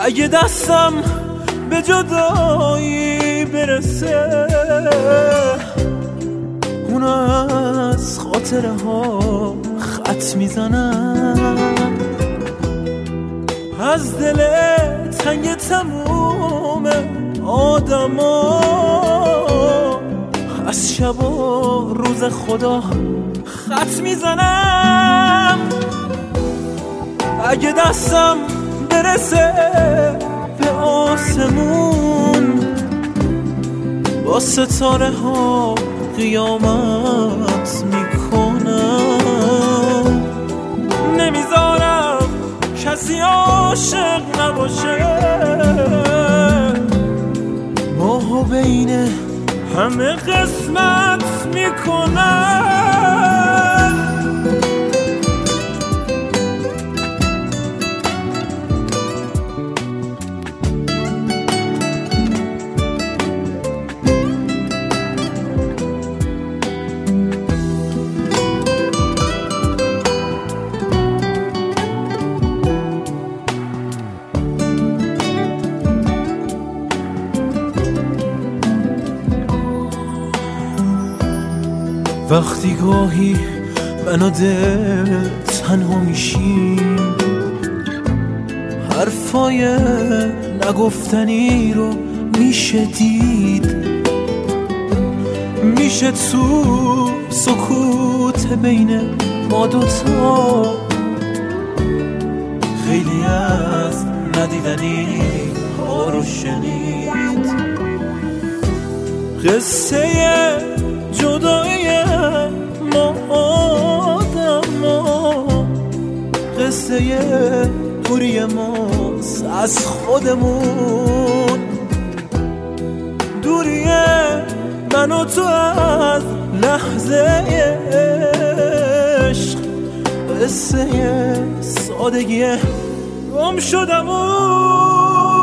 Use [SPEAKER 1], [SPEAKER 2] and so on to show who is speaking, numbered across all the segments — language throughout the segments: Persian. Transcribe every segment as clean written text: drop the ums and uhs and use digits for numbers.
[SPEAKER 1] اگه دستم به جدایی برسه اون از خاطره ها خط میزنم، از دل تنگ تموم آدم ها، از شب و روز خدا خط میزنم. اگه دستم برسه به آسمون با ستاره ها قیامت میکنم، نمیذارم کسی عاشق نباشه، ماهو بین همه قسمت میکنم. وقتی گاهی من و دل تنها میشیم، حرفای نگفتنی رو میشه دید، میشه تو سکوت بین ما دوتا خیلی از ندیدنی ها رو شنید. قصه جدایی ما آدما، قصه دوری ماست از خودمون، دوری من و تو از لحظه عشق، قصه سادگی گم شدمون.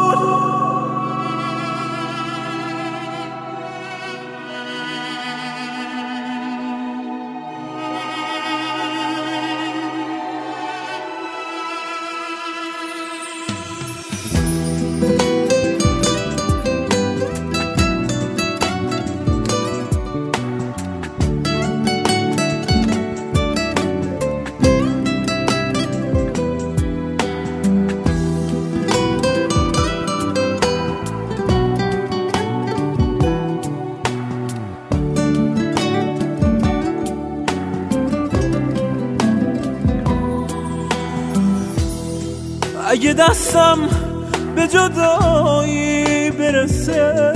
[SPEAKER 1] اگه دستم به جدایی برسه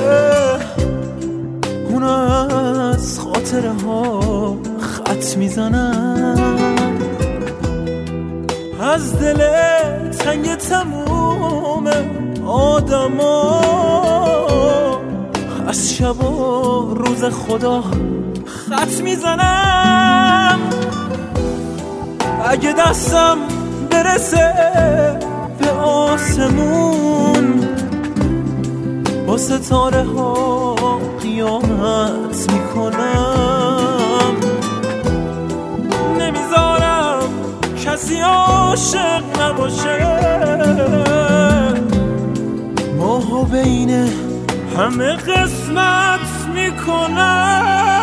[SPEAKER 1] اون از خاطره ها خط میزنم، از دل تنگ تموم آدم ها، از شب و روز خدا خط میزنم. اگه دستم برسه به آسمون با ستاره ها قیامت میکنم، نمیذارم کسی عاشق نباشه، ماهو بین همه قسمت میکنم.